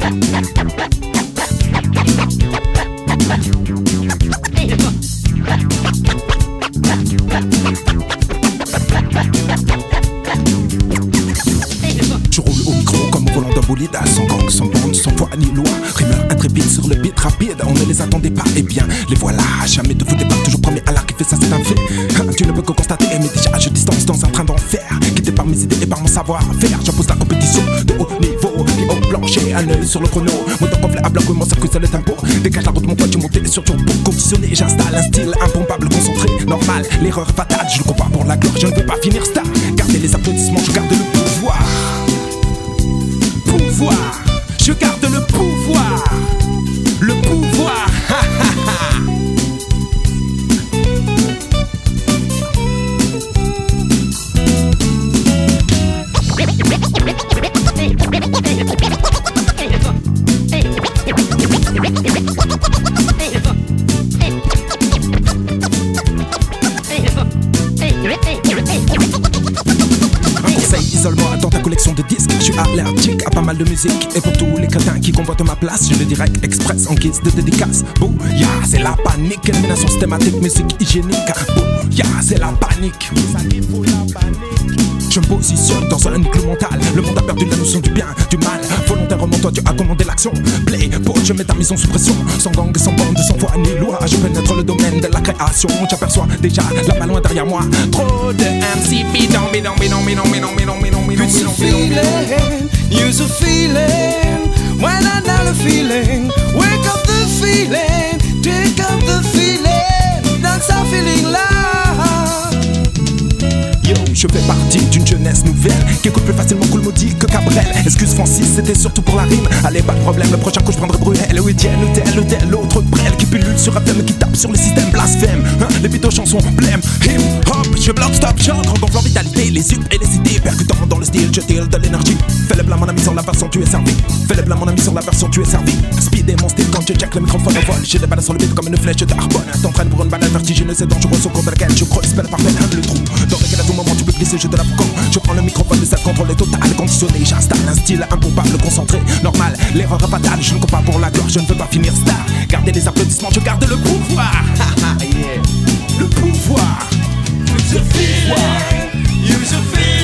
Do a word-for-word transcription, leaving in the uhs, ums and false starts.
Je roule au micro comme au volant d'un bolide, sans gang, sans bande, sans foi ni loi. Rimeur intrépide sur le beat rapide, on ne les attendait pas, et bien les voilà. Jamais de vous départ, toujours premier à l'arrivée, ça c'est un fait. Tu ne peux que constater, mais déjà je distance dans un train d'enfer. Guidé par mes idées et par mon savoir-faire, j'impose la compétition de haut niveau. Et au plancher, un œil sur le chrono. Mon temps complet à bloc, mon circuit c'est le tempo. Dégage la route, mon poids, tu montais sur turbo conditionné. J'installe un style impompable, concentré, normal. L'erreur est fatale, je le compare pour la gloire, je ne veux pas finir star. Gardez les applaudissements, je garde le pouvoir. Pouvoir, je garde le pouvoir. Le pouvoir, ha ha ha. Isole-moi dans ta collection de disques. Je suis allergique à pas mal de musique. Et pour tous les crétins qui convoitent ma place, je le direct express en guise de dédicace. Bouya, c'est la panique. Élimination systématique, musique hygiénique. Bouya, c'est la panique. Je me positionne dans un igloo mental. Le monde a perdu la notion du bien, du mal. Volontairement toi tu as commandé l'action. Play, pause, je mets ta mise en sous pression. Sans gang, sans bande, sans foi ni loi. Je pénètre le domaine de la création. J'aperçois déjà là-bas loin derrière moi trop de M C bidon, bidon, bidon, bidon, bidon, bidon, bidon, bidon, It's a feeling, use a feeling. When I know the feeling, wake up the feeling, take up the feeling. That's our feeling là. Yo, je fais partie d'une jeunesse nouvelle qui écoute plus facilement Cool Maudit que Cabrel. Excuse Francis, c'était surtout pour la rime. Allez, pas de problème, le prochain coup je prendrai Bruel. Oui, tiens, ou tel ou tel autre prêle qui pullule sur F M, qui tape sur le système blasphème. Hein, les beats aux chansons blême, hip hop, je bloque, stop, chante, rengonflant vitalité, les yeux et les idées, percutant dans le style, je tire de l'énergie. Fais le plat, mon ami, sur la version, tu es servi. Fais le plat, mon ami, sur la version, tu es servi. Speed est mon style quand je check le microphone au vol. J'ai des balles sur le beat comme une flèche de Harbonne. T'entraînes pour une balade vertigineuse et dangereuse au cours de laquelle je creuse, spell parfait, le trou. Dans lequel à tout moment tu peux glisser, je te la quand je prends le microphone, le set contrôle est total, conditionné. J'installe un style impompable, concentré, normal. L'erreur est fatale, je ne compte pas pour la gloire, je ne veux pas finir star. Gardez les applaudissements, je garde le pouvoir. Yeah. Le pouvoir. Use a feeling, use a feeling.